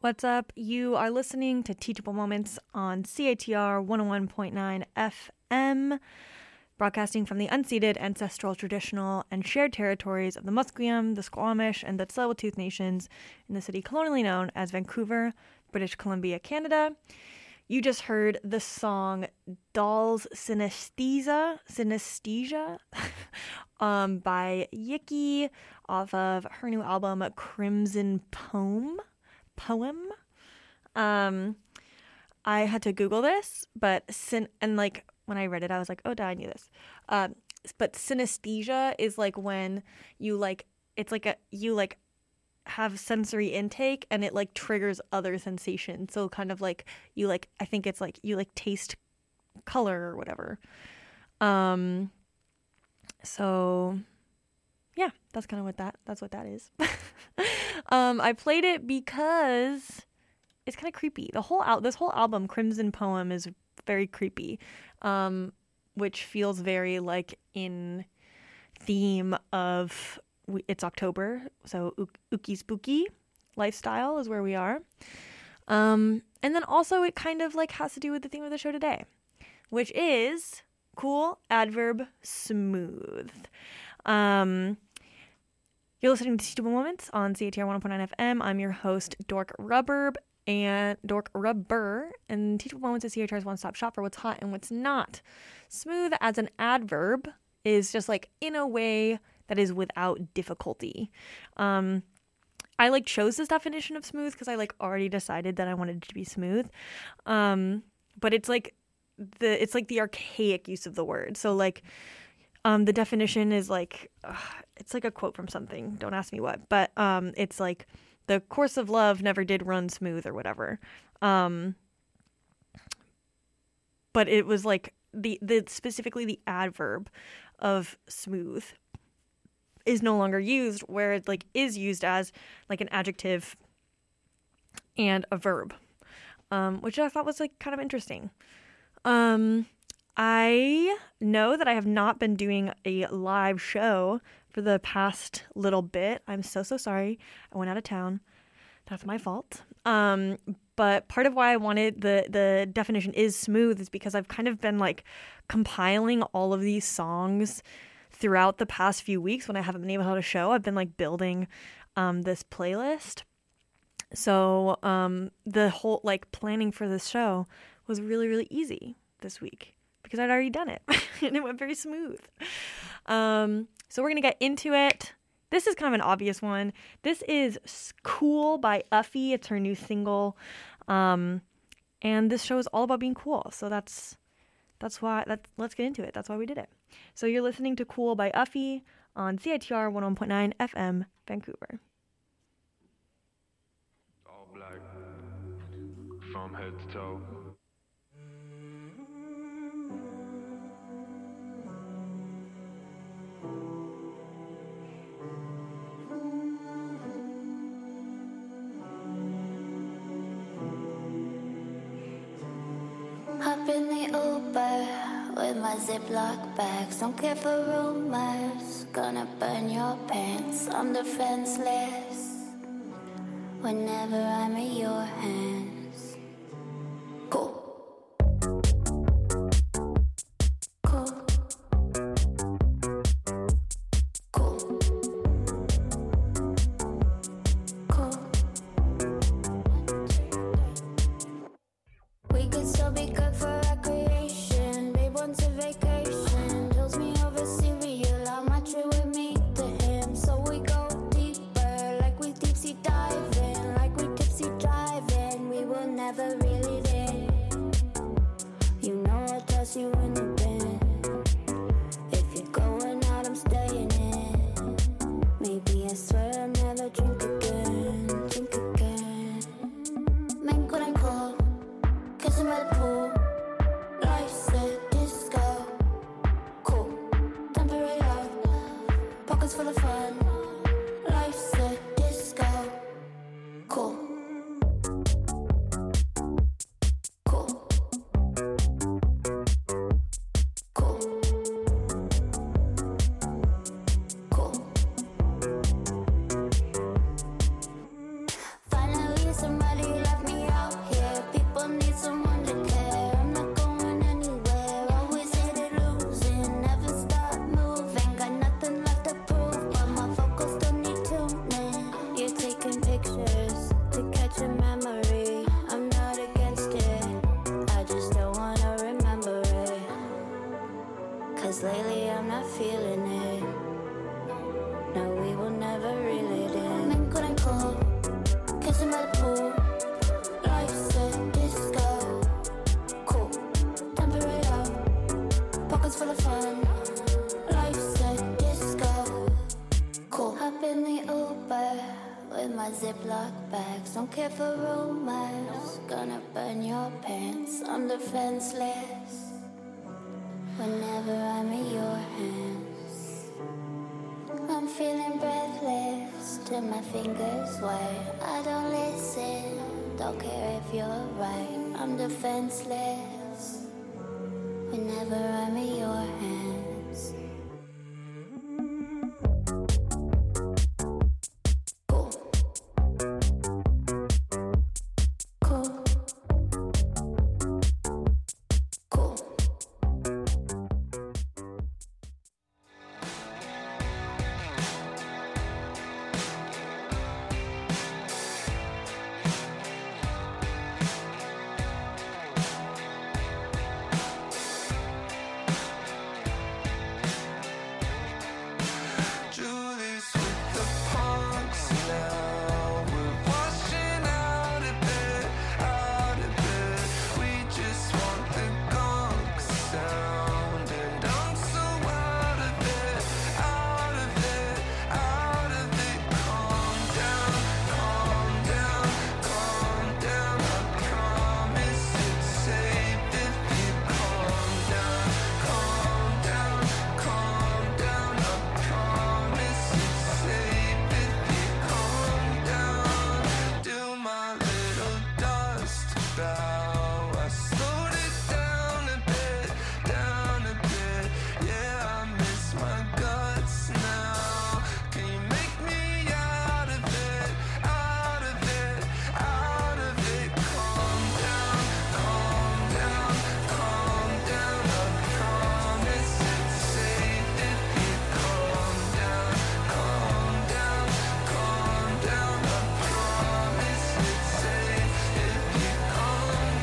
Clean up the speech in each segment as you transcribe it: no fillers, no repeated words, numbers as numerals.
What's up? You are listening to Teachable Moments on CITR 101.9 FM, broadcasting from the unceded, ancestral, traditional, and shared territories of the Musqueam, the Squamish, and the Tsleil-Waututh nations in the city colonially known as Vancouver, British Columbia, Canada. You just heard the song Doll's Synesthesia by Yiki off of her new album Crimson Poem. I had to Google this, but when I read it, I was like, oh, duh, I knew this. But synesthesia is like when you have sensory intake and it like triggers other sensations. So kind of like you I think it's like you taste color or whatever. So yeah, that's kind of that's what that is. I played it because it's kind of creepy. This whole album, Crimson Poem, is very creepy, which feels very like in theme of it's October, so ooky spooky lifestyle is where we are. And then also it kind of like has to do with the theme of the show today, which is cool, adverb, smooth. You're listening to Teachable Moments on CITR 101.9 FM. I'm your host, Dork Rubber, and Teachable Moments is CITR's one-stop shop for what's hot and what's not. Smooth as an adverb is just like in a way that is without difficulty. I chose this definition of smooth because I already decided that I wanted it to be smooth. But it's like the archaic use of the word. So the definition is it's like a quote from something. Don't ask me what, but it's like the course of love never did run smooth or whatever. But it was like the specifically the adverb of smooth is no longer used, where it is used as an adjective and a verb, which I thought was kind of interesting. I know that I have not been doing a live show for the past little bit. I'm so sorry. I went out of town. That's my fault. But part of why I wanted the definition is smooth is because I've kind of been compiling all of these songs throughout the past few weeks when I haven't been able to have a show. I've been building this playlist. So the whole planning for this show was really, really easy this week because I'd already done it and it went very smooth. So we're going to get into it. This is kind of an obvious one. This is Cool by Uffie. It's her new single. And this show is all about being cool. So that's why let's get into it. That's why we did it. So you're listening to Cool by Uffie on CITR 101.9 FM, Vancouver. All black, from head to toe. Hop in the Uber with my Ziploc bags. Don't care for rumors, gonna burn your pants. I'm defenseless whenever I'm in your hands. Cool. Cool. Cool. Cool. We could still be good for recreation. Babe wants a vacation. Tells me over cereal. I'll match it with me to him. So we go deeper, like we deep sea diving, like we tipsy driving. We were never really there. You know I'll toss you in the bin. If you're going out, I'm staying in. Maybe I swear I'll never drink again. Drink again. Man, could I call? Kissing by the pool, life's a disco. Cool, temporary love, pockets full of fun. Life's a disco. Cool. Cool. Cool. Cool. Finally somebody the fun. Life's a disco. Cool. Hop in the Uber with my Ziploc bags. Don't care for rumors. Gonna burn your pants. I'm defenseless whenever I'm in your hands. I'm feeling breathless till my fingers white. I don't listen, don't care if you're right. I'm defenseless whenever I'm in your hands. Cool. Cool. Cool. Julie's with the punks now. We're washing out of bed, out of bed. We just want the gunk sound, and I'm so out of it, out of it, out of it. Calm down, calm down, calm down. I promise it's safe if you calm down, calm down, calm down. I promise it's safe if you calm down. Do my little dust bow. I slowed it down a bit, down a bit. Yeah, I miss my guts now. Can you make me out of it, out of it, out of it? Calm down, calm down, calm down. I promise it's safe if you calm down, calm down, calm down. I promise it's safe if you calm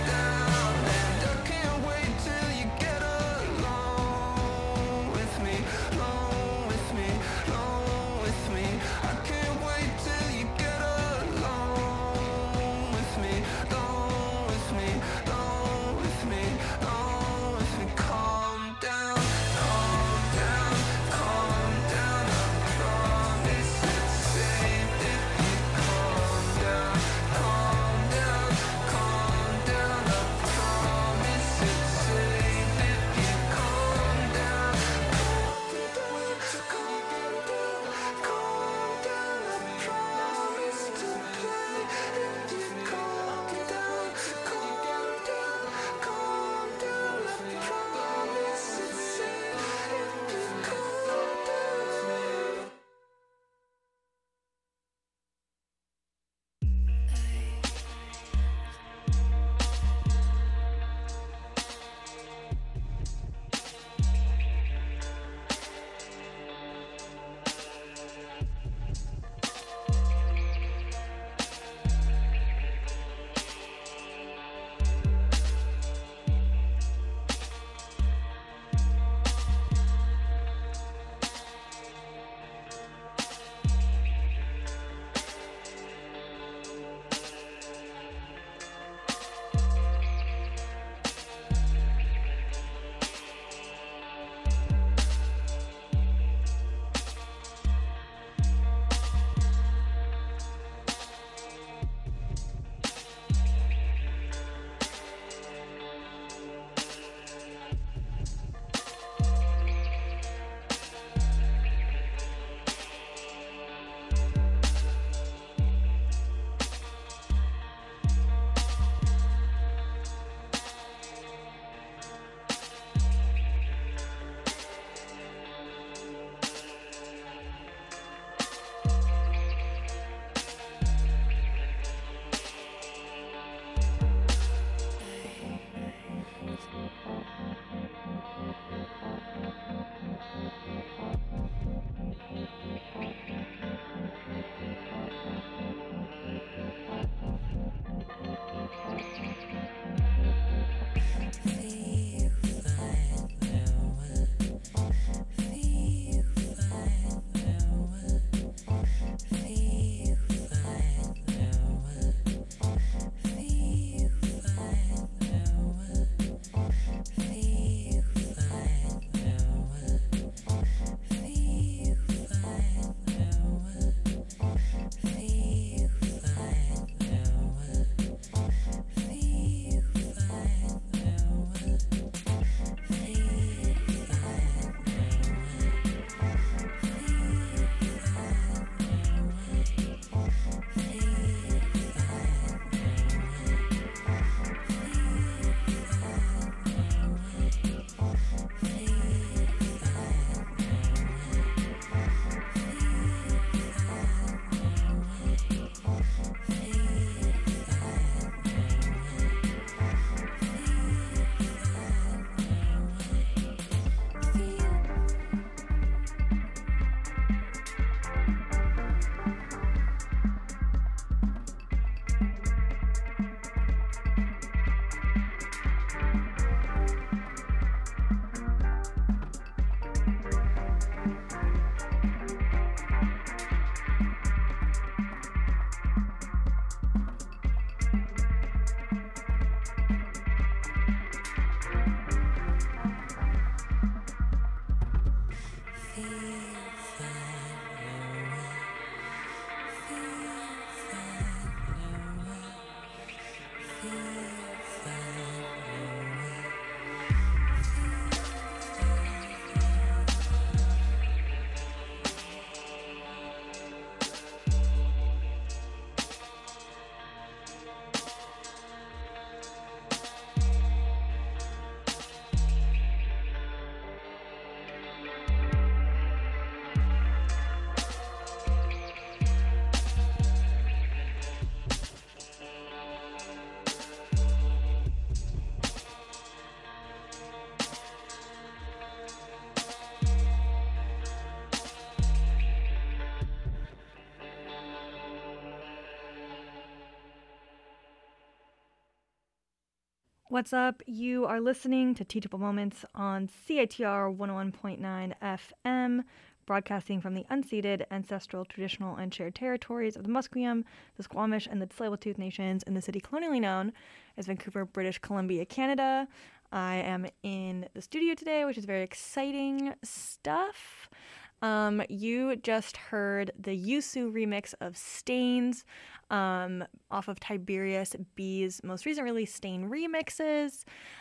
What's up? You are listening to Teachable Moments on CITR 101.9 FM, broadcasting from the unceded, ancestral, traditional, and shared territories of the Musqueam, the Squamish, and the Tsleil-Waututh Nations in the city colonially known as Vancouver, British Columbia, Canada. I am in the studio today, which is very exciting stuff. You just heard the Yusu remix of Stains off of Tiberius B's most recent release, Stain Remixes.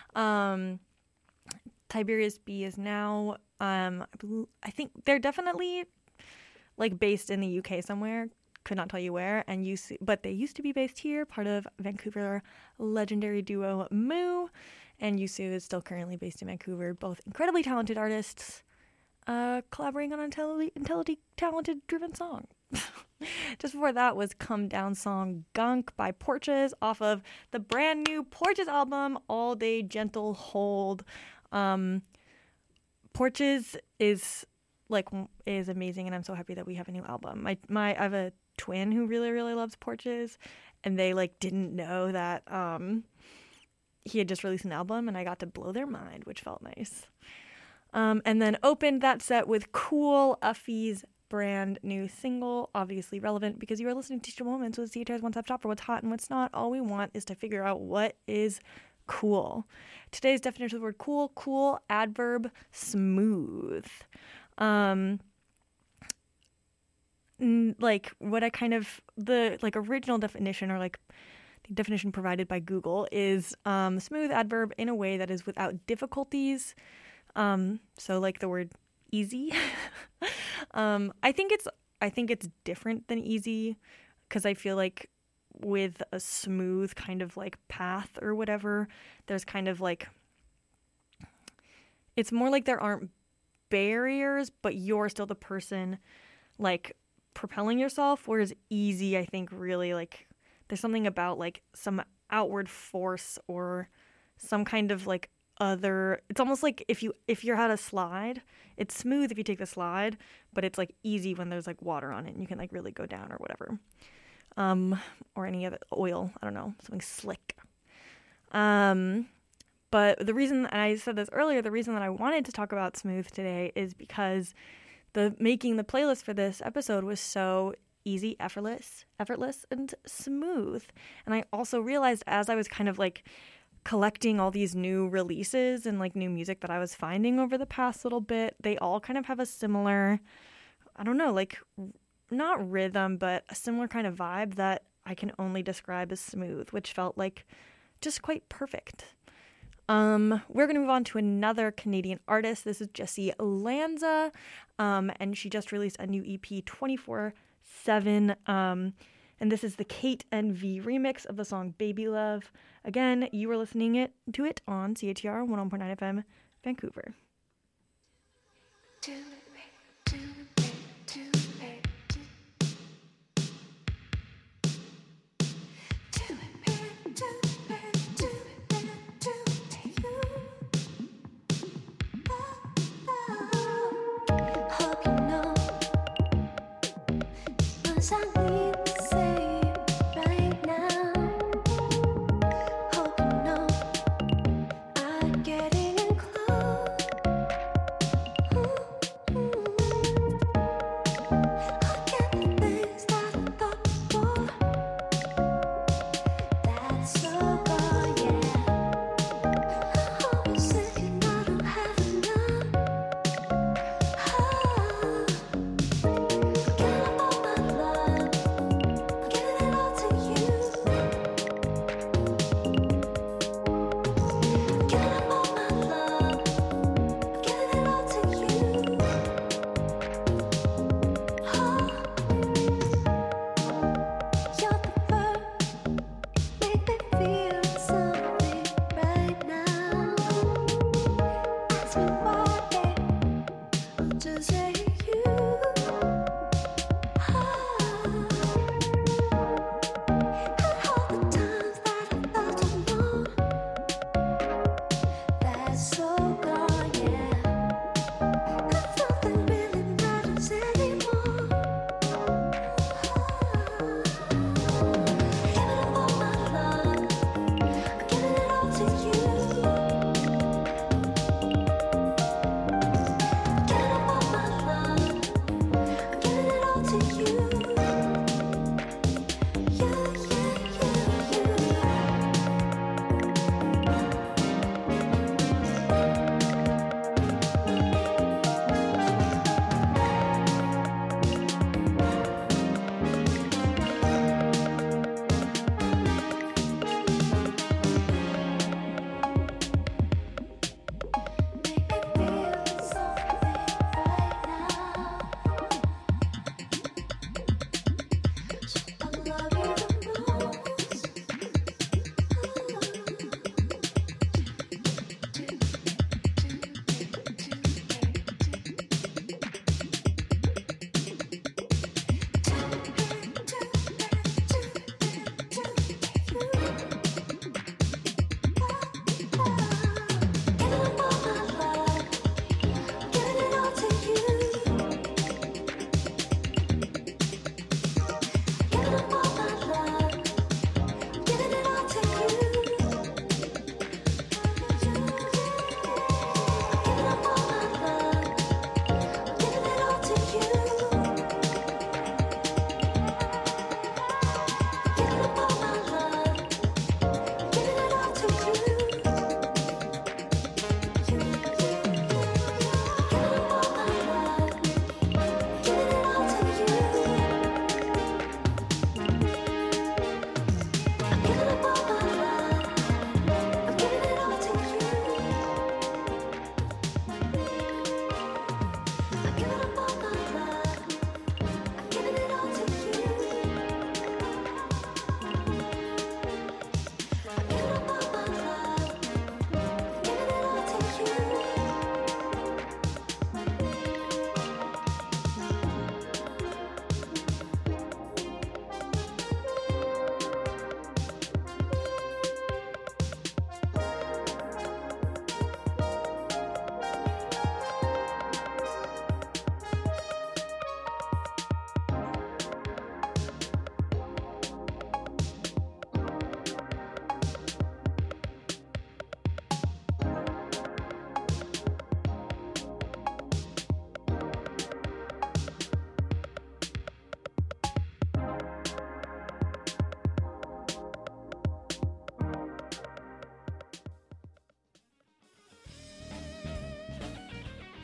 Tiberius B is now, I think they're definitely like based in the UK somewhere. Could not tell you where, but they used to be based here, part of Vancouver legendary duo Moo, and Yusu is still currently based in Vancouver. Both incredibly talented artists. Collaborating on an talented-driven song. Just before that was Come Down song Gunk by Porches off of the brand new Porches album, All Day Gentle Hold. Porches is amazing, and I'm so happy that we have a new album. I have a twin who really, really loves Porches, and they didn't know that he had just released an album, and I got to blow their mind, which felt nice. And then opened that set with Cool, Uffie's brand new single, obviously relevant because you are listening to Teachable Moments with CHR's one-stop shop for what's hot and what's not. All we want is to figure out what is cool. Today's definition of the word cool, adverb, smooth. The original definition or the definition provided by Google is smooth adverb in a way that is without difficulties. So the word easy. I think it's different than easy because I feel like with a smooth kind of path or whatever, there's kind of it's more like there aren't barriers, but you're still the person propelling yourself, whereas easy, I think really there's something about some outward force or some kind of other, it's almost like if you're at a slide, it's smooth if you take the slide, but it's easy when there's water on it and you can really go down or whatever, or any other oil, I don't know, something slick. But the reason, and I said this earlier, the reason that I wanted to talk about smooth today is because making the playlist for this episode was so easy, effortless, and smooth. And I also realized as I was kind of collecting all these new releases and new music that I was finding over the past little bit, they all kind of have a similar, I don't know, not rhythm, but a similar kind of vibe that I can only describe as smooth, which felt just quite perfect. We're going to move on to another Canadian artist. This is Jessie Lanza, and she just released a new EP, 24/7, and this is the Kate NV remix of the song Baby Love. Again, you are listening to it on CHR 101.9 FM, Vancouver. Getting in close.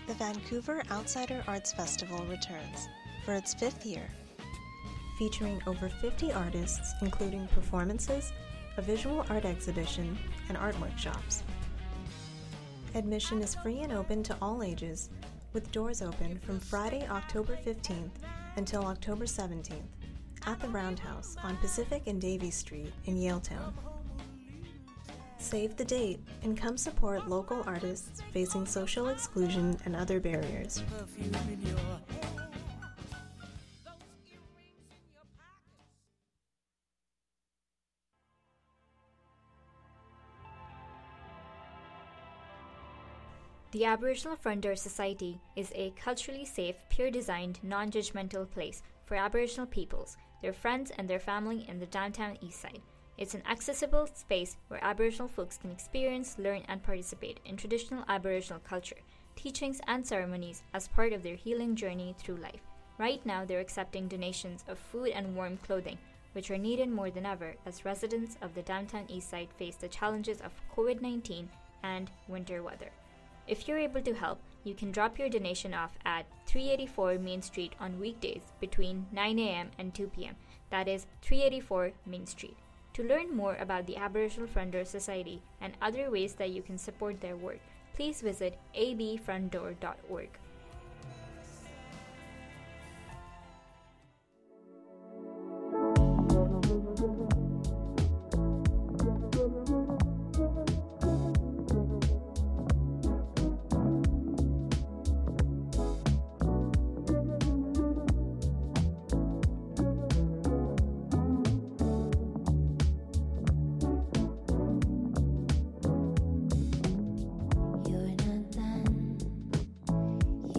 The Vancouver Outsider Arts Festival returns for its 5th year, featuring over 50 artists, including performances, a visual art exhibition, and art workshops. Admission is free and open to all ages, with doors open from Friday, October 15th until October 17th at the Roundhouse on Pacific and Davie Street in Yaletown. Save the date and come support local artists facing social exclusion and other barriers. The Aboriginal Front Door Society is a culturally safe, peer-designed, non-judgmental place for Aboriginal peoples, their friends and their family in the downtown east side. It's an accessible space where Aboriginal folks can experience, learn and participate in traditional Aboriginal culture, teachings and ceremonies as part of their healing journey through life. Right now they're accepting donations of food and warm clothing, which are needed more than ever as residents of the downtown east side face the challenges of COVID-19 and winter weather. If you're able to help, you can drop your donation off at 384 Main Street on weekdays between 9 a.m. and 2 p.m. That is 384 Main Street. To learn more about the Aboriginal Front Door Society and other ways that you can support their work, please visit abfrontdoor.org. You're not done.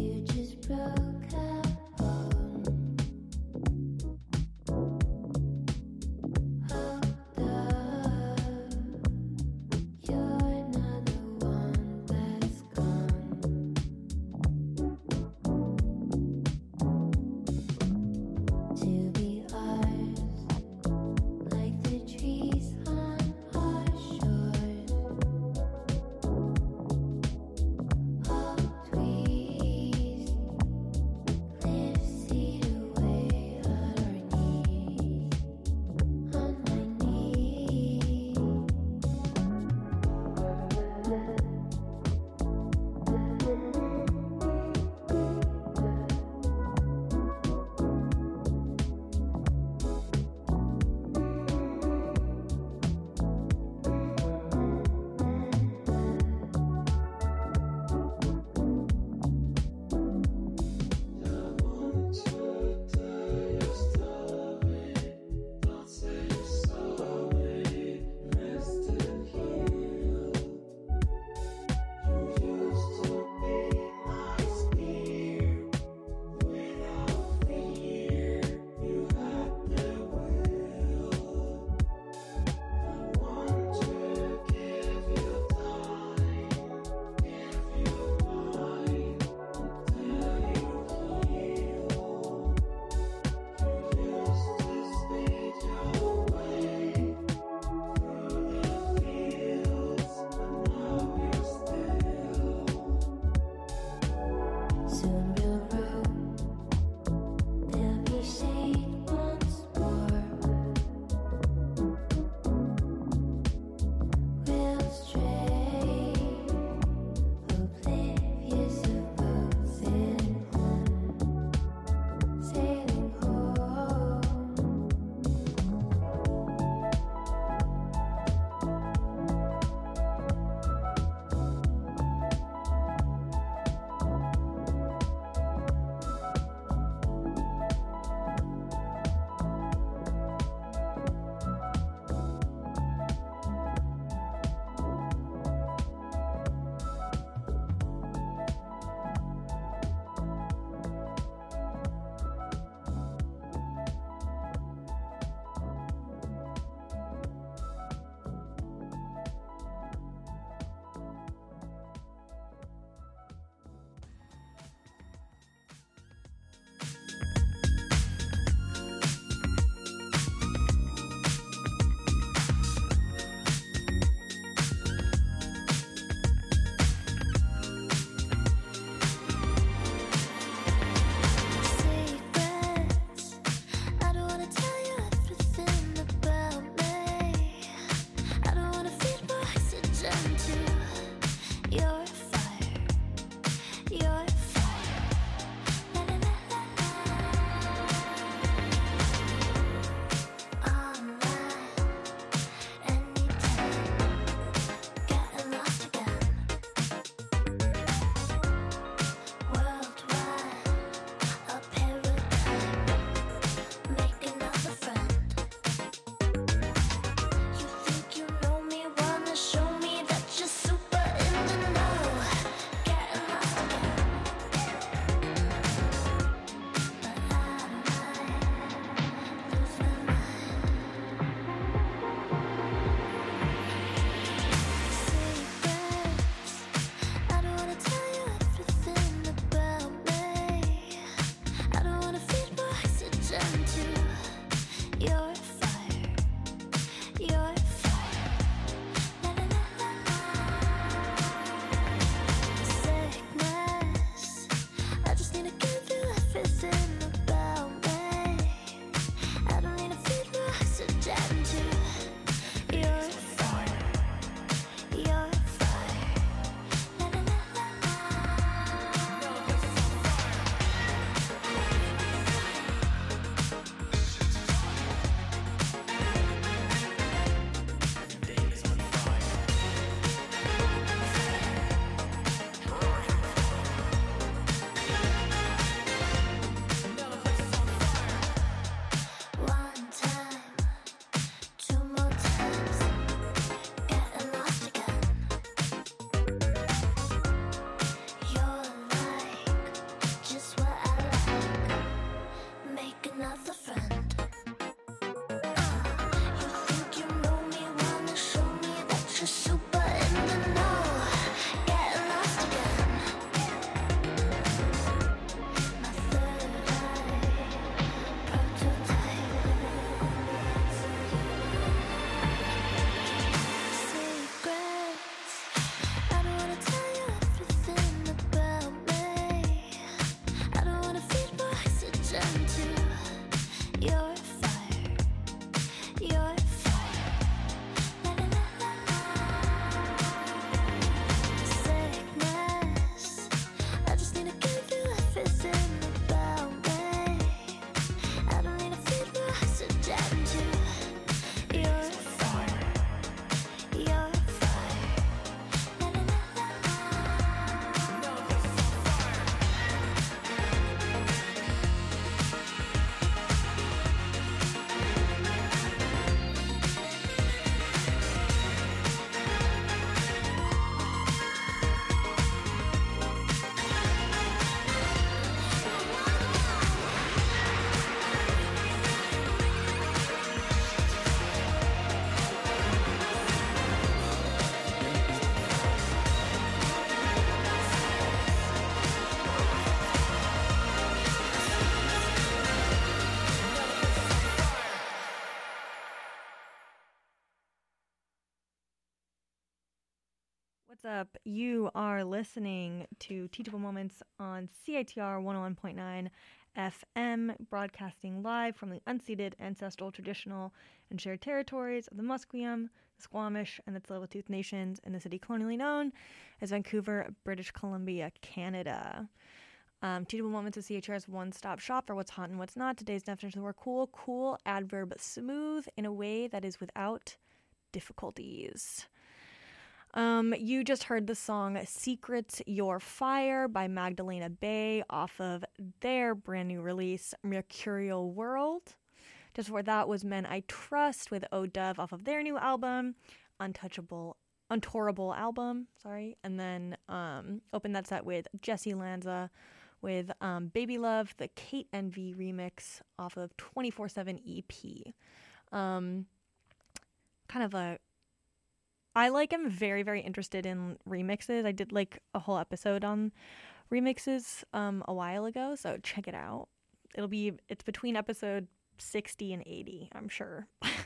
What's up? You are listening to Teachable Moments on CITR 101.9 FM, broadcasting live from the unceded, ancestral, traditional, and shared territories of the Musqueam, the Squamish, and the Tsleil-Waututh Nations in the city colonially known as Vancouver, British Columbia, Canada. Teachable Moments of CHR's one-stop shop for what's hot and what's not. Today's definition of the word cool. Cool, adverb smooth in a way that is without difficulties. You just heard the song Secrets Your Fire by Magdalena Bay off of their brand new release, Mercurial World. Just before that was Men I Trust with O Dove off of their new album, Untourable album, sorry. And then opened that set with Jesse Lanza with Baby Love, the Kate Envy remix off of 24/7 EP. I am very, very interested in remixes. I did like a whole episode on remixes a while ago, so check it out. It's between episode 60 and 80, I'm sure.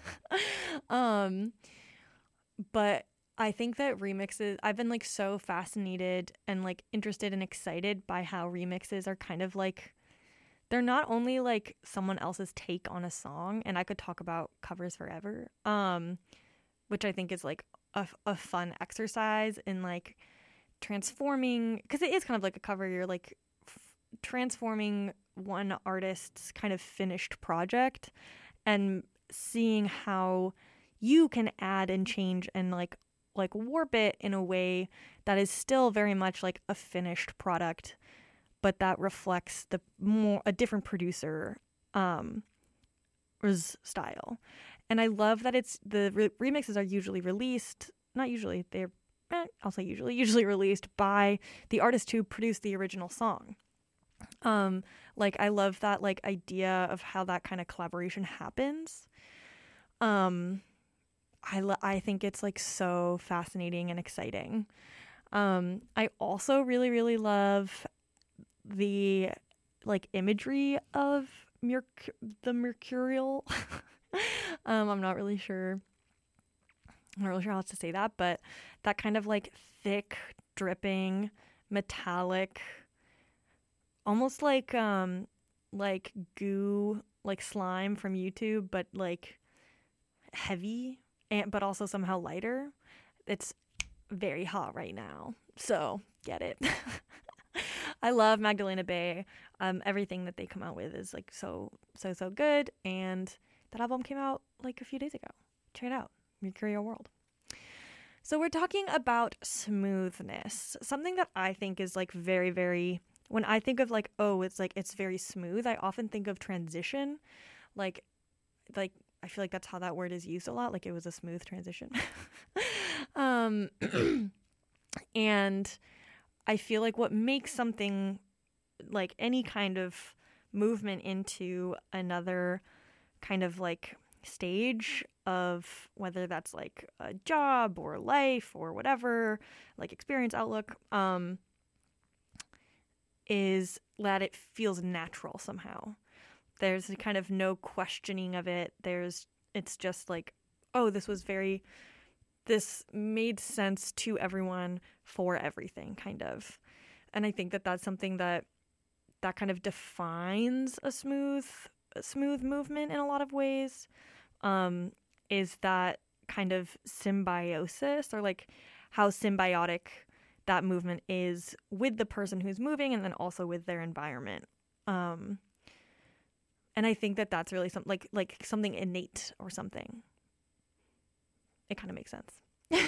But I think that remixes, I've been like so fascinated and like interested and excited by how remixes are kind of like, they're not only like someone else's take on a song, and I could talk about covers forever, which I think is like a fun exercise in like transforming, because it is kind of like a cover. You're like transforming one artist's kind of finished project and seeing how you can add and change and like warp it in a way that is still very much like a finished product, but that reflects a different producer style. And I love that remixes are usually released, not usually, I'll say usually released by the artist who produced the original song. I love that like idea of how that kind of collaboration happens. I think it's like so fascinating and exciting. I also really, really love the like imagery of the mercurial. I'm not really sure how else to say that, but that kind of like thick, dripping, metallic, almost like goo, like slime from YouTube, but like heavy, but also somehow lighter. It's very hot right now, so get it. I love Magdalena Bay. Everything that they come out with is like so good, and that album came out like a few days ago. Check it out, Mercurial World. So we're talking about smoothness, something that I think is like very, very, when I think of like, oh, it's very smooth, I often think of transition. Like I feel like that's how that word is used a lot. Like it was a smooth transition. And I feel like what makes something like any kind of movement into another kind of like stage of, whether that's like a job or life or whatever, like experience, outlook, is that it feels natural somehow. There's kind of no questioning of it. It's just like, oh, this made sense to everyone for everything, kind of. And I think that that's something that kind of defines a smooth movement in a lot of ways, is that kind of symbiosis, or like how symbiotic that movement is with the person who's moving and then also with their environment. And I think that that's really something like something innate or something. It kind of makes sense.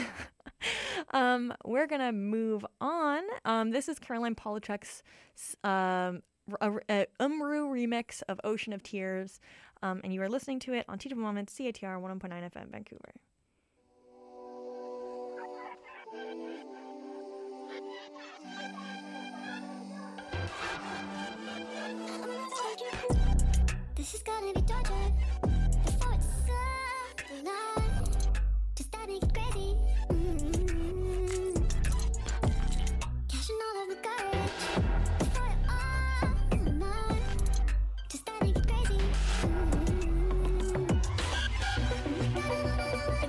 We're going to move on. This is Caroline Polachek's Umru remix of Ocean of Tears. And you are listening to it on Teachable Moments, CITR 101.9 FM, Vancouver. This is gonna be torture before it's sublime. Just that make it crazy. Cashing all of the courage before you're on mine. Just that make it crazy.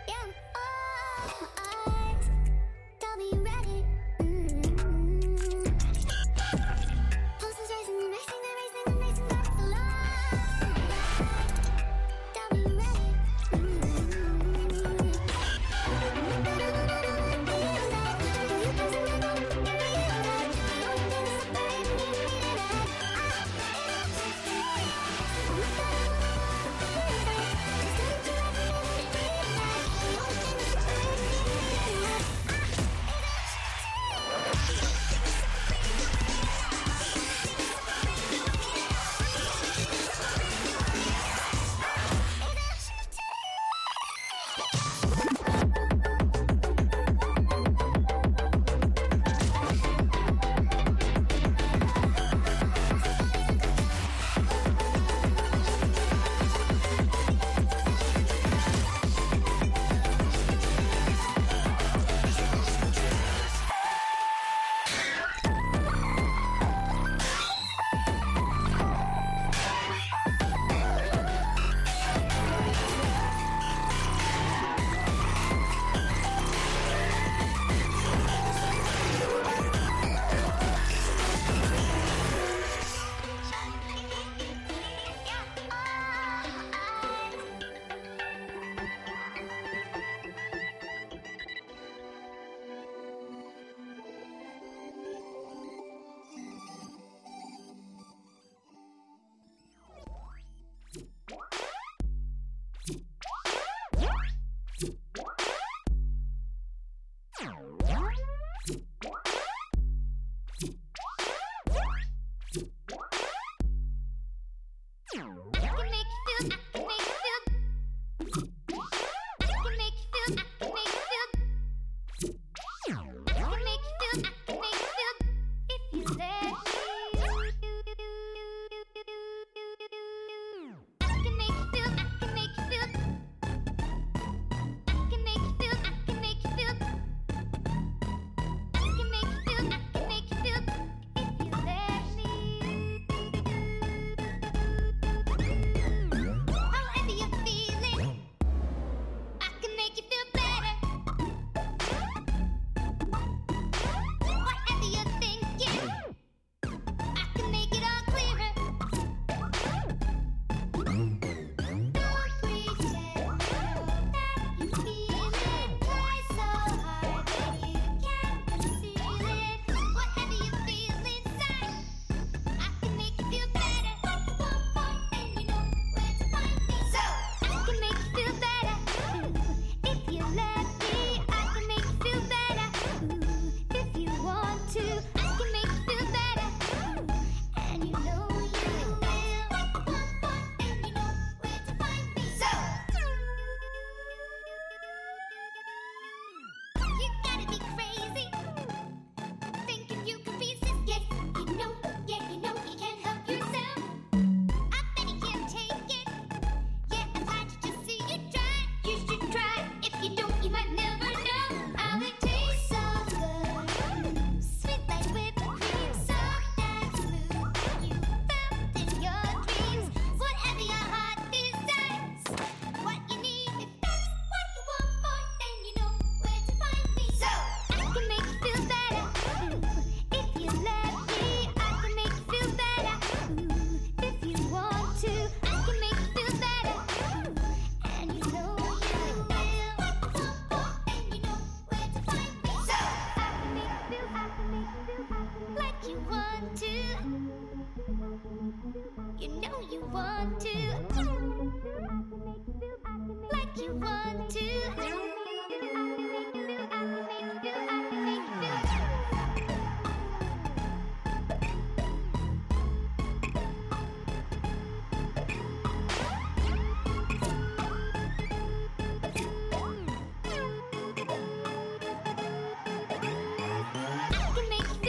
Yeah, eyes tell me you're ready. Pulses racing, racing, they're racing, and racing back so long. Tell me you're ready.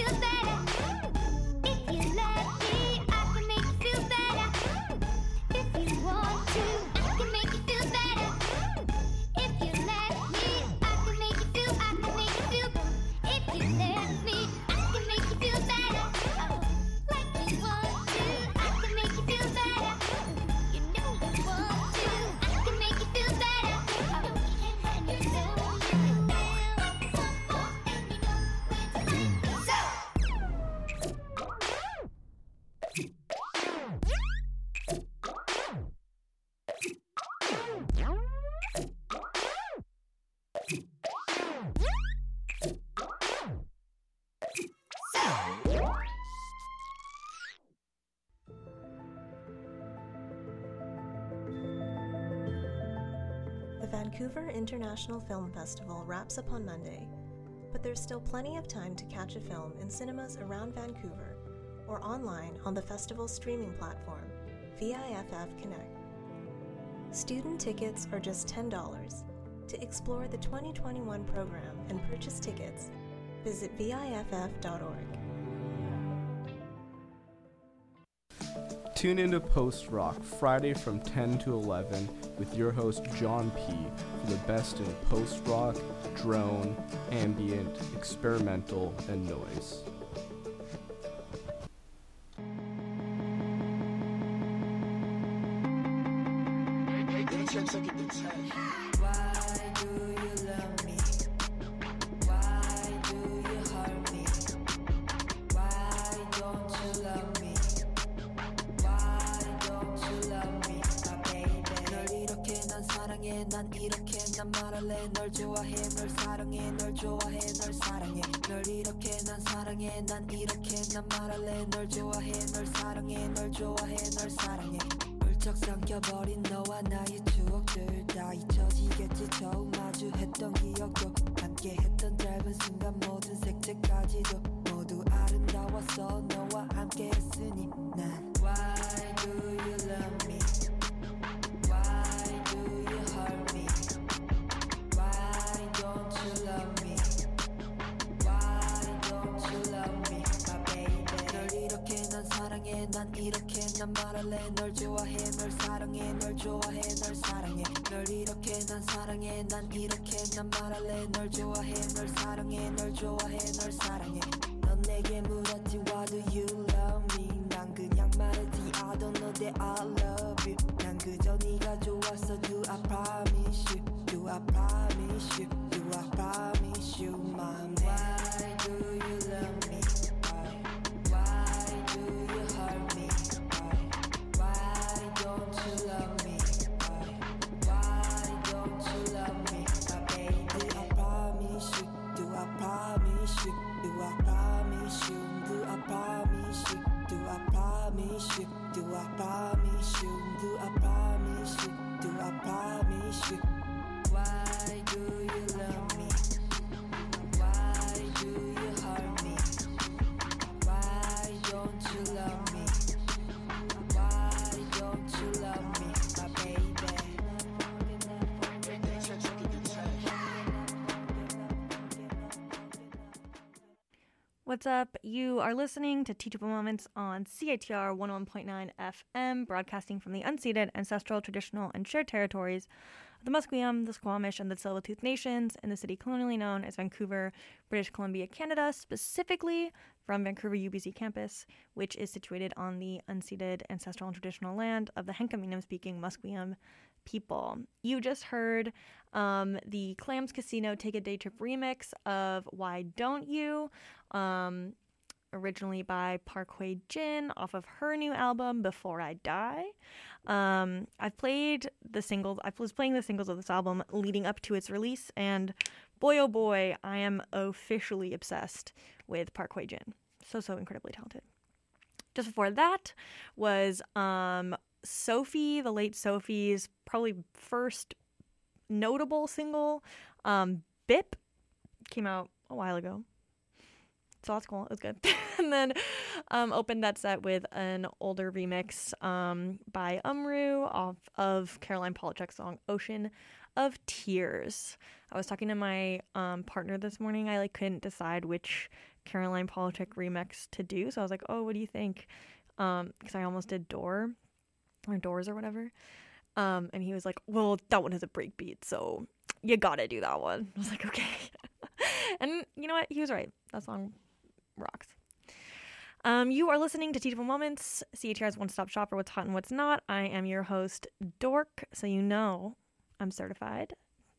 If The Vancouver International Film Festival wraps up on Monday, but there's still plenty of time to catch a film in cinemas around Vancouver or online on the festival's streaming platform, VIFF Connect. Student tickets are just $10. To explore the 2021 program and purchase tickets, visit VIFF.org. Tune into Post Rock Friday from 10 to 11 with your host John P. for the best in post rock, drone, ambient, experimental, and noise. Why do you love me? Why do you hurt me? Why don't you love me? Why don't you love me, my baby? 널 이렇게 난 사랑해, 난 이렇게 난 말할래. 널 좋아해, 널 사랑해, 널 좋아해, 널 사랑해. 널 이렇게 난 사랑해, 난 이렇게 난 말할래. 널 좋아해, 널 사랑해, 널 좋아해, 널 사랑해. 훌쩍 삼켜버린 너와 나의 추억들 다 잊혀지겠지. 처음 마주했던 기억도 함께했던 짧은 순간 모든 색채까지도 모두 아름다웠어. 너와 함께했으니 난 Why do you love me? Why do you hurt me? Why don't you love me? Why don't you love me, my baby? 널 이렇게 난 사랑해, 난 이렇게 난 말할래. 널 좋아해, 널 사랑해, 널 좋아해, 널 사랑해. 널 이렇게 난 사랑해, 난 이렇게 난 말할래. 널 좋아해, 널 사랑해, 널 좋아해, 널 사랑해. 넌 내게 물었지 Why do you love me? 난 그냥 말했지 I don't know that I love you. 난 그저 네가 좋았어. Do I promise you? Do I promise you? Do I promise you, my man? Why do you love me? Why do you hurt me? Why don't you love me? Why don't you love me, my baby? Do I promise you? Do I promise you? Do I promise you? Do I promise you? Do I promise you? Do I promise you? Do I promise you? Do I promise you? Why do you love me? Why do you hurt me? Why don't you love me? Why don't you love me, my baby? What's up? You are listening to Teachable Moments on CITR 101.9 FM, broadcasting from the unceded, ancestral, traditional, and shared territories of the Musqueam, the Squamish, and the Tsleil-Waututh Nations in the city colonially known as Vancouver, British Columbia, Canada, specifically from Vancouver UBC campus, which is situated on the unceded, ancestral, and traditional land of the Henkaminam-speaking Musqueam people. You just heard the Clams Casino Take a Day Trip remix of Why Don't You, originally by Parkway Jin off of her new album Before I Die. I've played the singles. I was playing the singles of this album leading up to its release, and boy oh boy, I am officially obsessed with Parkway Jin. So incredibly talented. Just before that was Sophie, the late Sophie's probably first notable single, Bip, came out a while ago. So that's cool. It was good. And then opened that set with an older remix by Umru of Caroline Polachek's song Ocean of Tears. I was talking to my partner this morning. I couldn't decide which Caroline Polachek remix to do. So I was like, oh, what do you think? Because I almost did Doors or whatever. And he was like, well, that one has a break beat, so you gotta do that one. I was like, okay. And you know what? He was right. That song rocks. You are listening to Teachable Moments, CHR's one-stop shop for what's hot and what's not. I am your host, Dork, so you know I'm certified.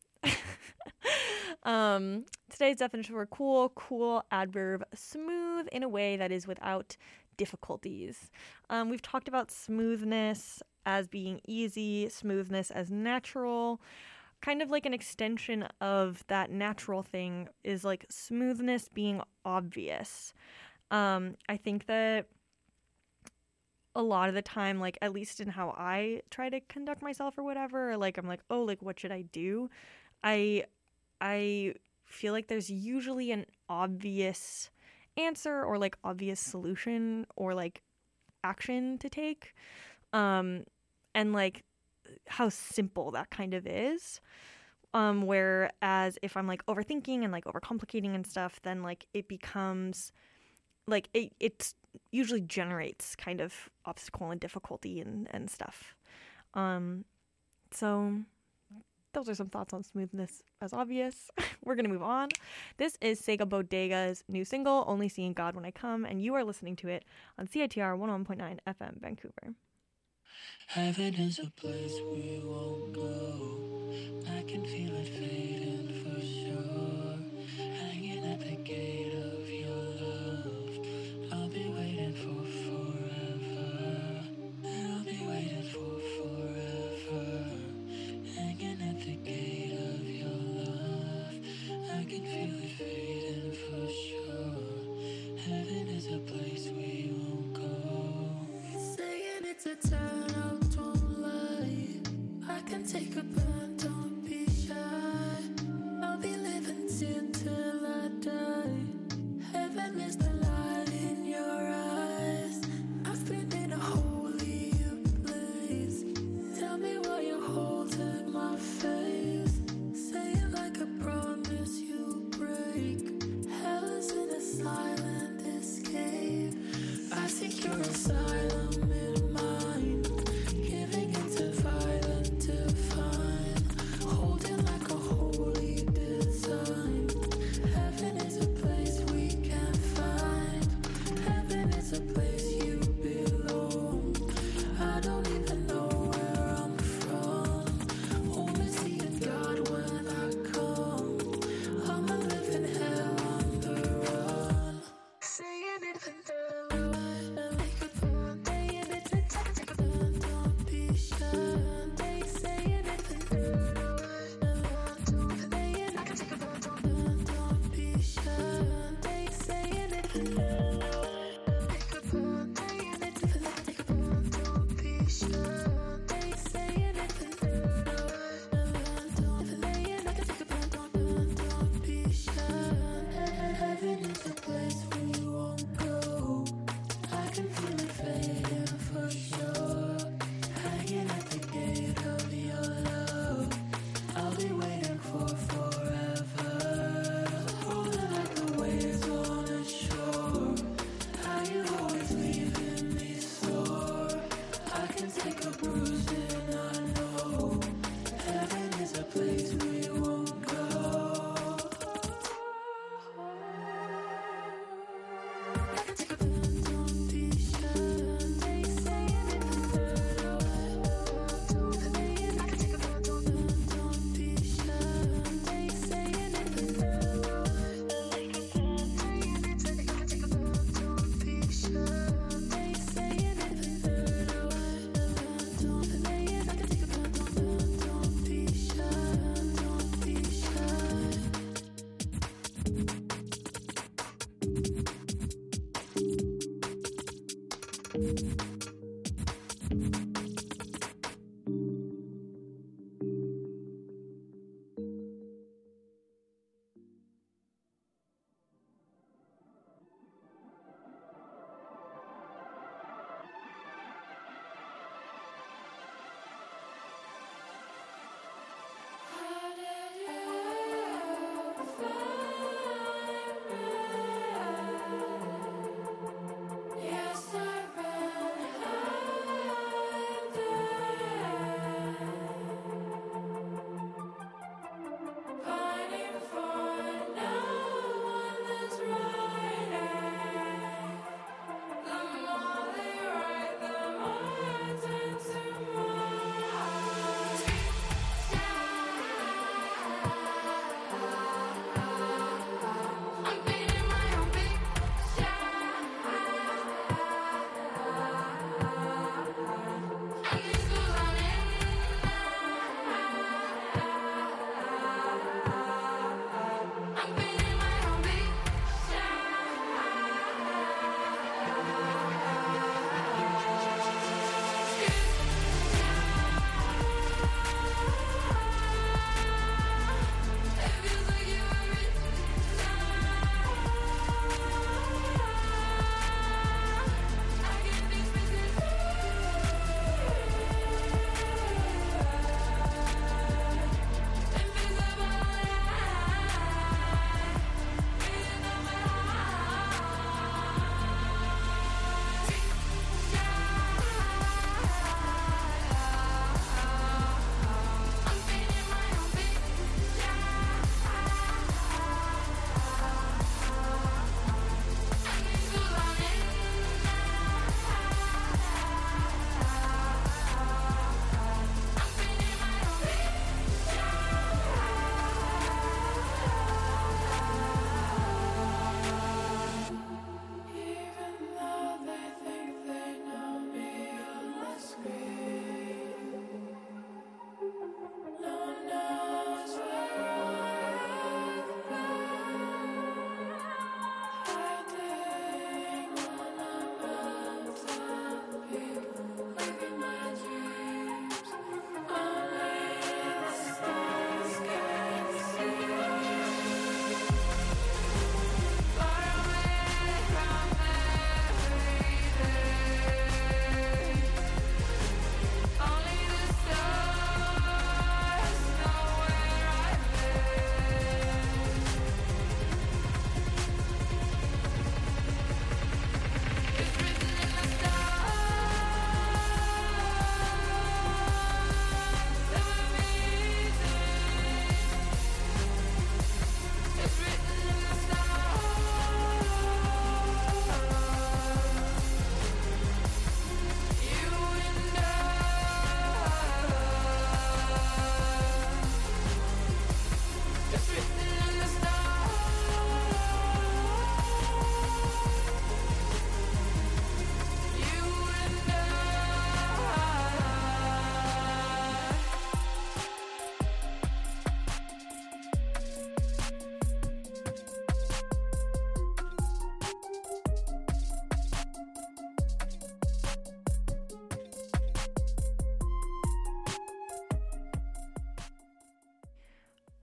Today's definition for cool adverb, smooth in a way that is without difficulties. We've talked about smoothness as being easy, smoothness as natural. kind of like an extension of that natural thing is like smoothness being obvious. I think that a lot of the time, like at least in how I try to conduct myself or whatever, or like I'm like, oh, like what should I do? I feel like there's usually an obvious answer or like obvious solution or like action to take. And like how simple that kind of is. Whereas if I'm like overthinking and like overcomplicating and stuff, then like it becomes like it's usually generates kind of obstacle and difficulty and stuff. So those are some thoughts on smoothness as obvious. We're going to move on. This is Sega Bodega's new single, Only Seeing God When I Come, and you are listening to it on CITR 101.9 FM Vancouver. Heaven is a place we won't go. I can feel it fading for sure. Hanging at the gate of your love. I'll be waiting for forever. And I'll be waiting for forever. Hanging at the gate of your love. I can feel it fading for sure. Heaven is a place we won't go. Saying it's a turn out, don't lie. I can take a burn, don't be shy.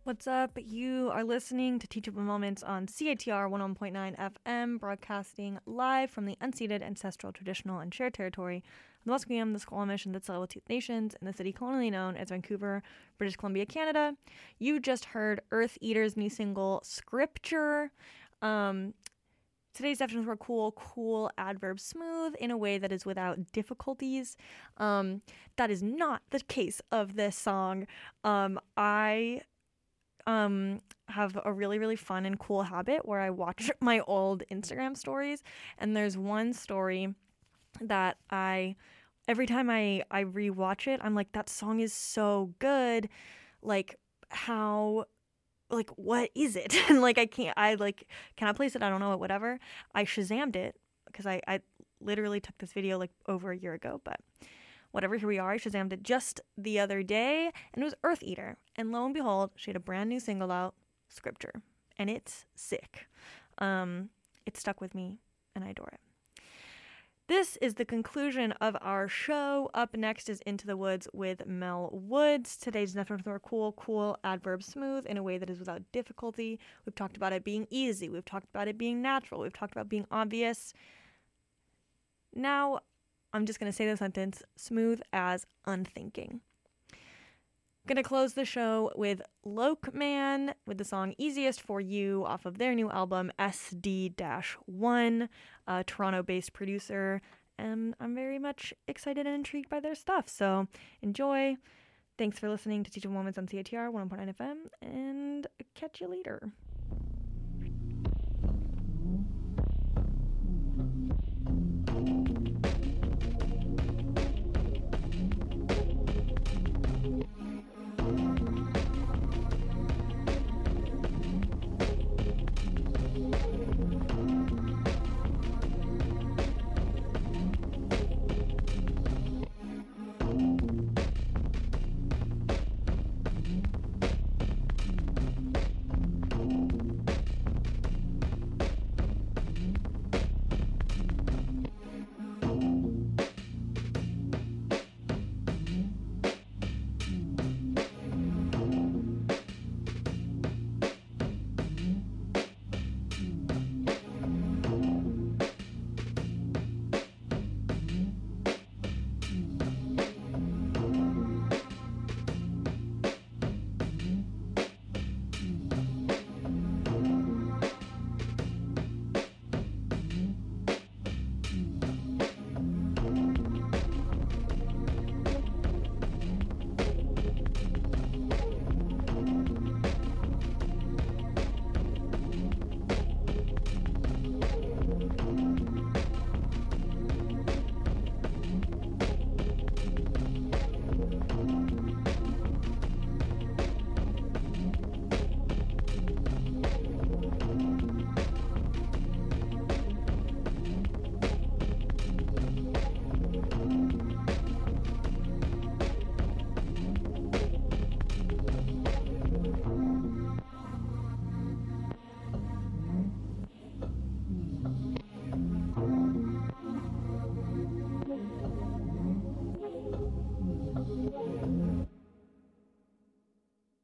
What's up? You are listening to Teachable Moments on CATR 101.9 FM, broadcasting live from the unceded ancestral, traditional, and shared territory of the Musqueam, the Squamish, and the Tsleil-Waututh Nations in the city colonially known as Vancouver, British Columbia, Canada. You just heard Earth Eater's new single, Scripture. Today's definitions were cool, adverb, smooth, in a way that is without difficulties. That is not the case of this song. I have a really, really fun and cool habit where I watch my old Instagram stories, and there's one story that every time I rewatch it, I'm like, that song is so good. Like, how... like, what is it? And like, can I place it? I don't know it, whatever. I Shazammed it because I literally took this video like over a year ago, but whatever, here we are. I Shazammed it just the other day, and it was Earth Eater. And lo and behold, she had a brand new single out, Scripture, and it's sick. It stuck with me, and I adore it. This is the conclusion of our show. Up next is Into the Woods with Mel Woods. Today's definition were cool, adverb, smooth, in a way that is without difficulty. We've talked about it being easy. We've talked about it being natural. We've talked about being obvious. Now, I'm just going to say the sentence, smooth as unthinking. Going to close the show with Lokeman with the song Easiest for You off of their new album SD-1, a Toronto-based producer. And I'm very much excited and intrigued by their stuff. So enjoy. Thanks for listening to Teachable Moments on CATR 101.9 FM, and catch you later.